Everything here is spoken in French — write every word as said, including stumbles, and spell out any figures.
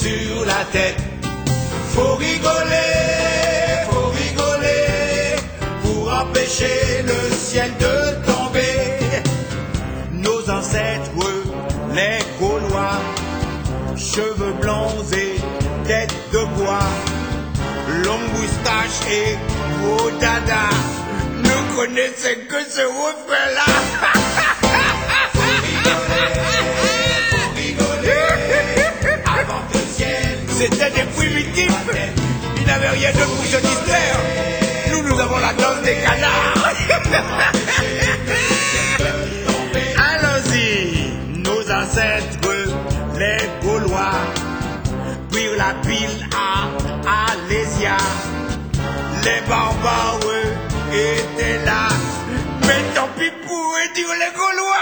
sur la tête. Faut rigoler, faut rigoler, pour empêcher le ciel de tomber. Nos ancêtres, les Gaulois, cheveux blonds et tête de bois, longue moustache et gros dada, ne connaissaient que ce refrain-là. Faut rigoler, avant que le ciel. C'était des primitifs, ils n'avaient rien de pour se distraire. Nous, nous avons la danse des canards. Allons-y, nos ancêtres, les Gaulois, prirent la pile à Alésia. Les barbares étaient là, mais tant pis pour eux, dire les Gaulois.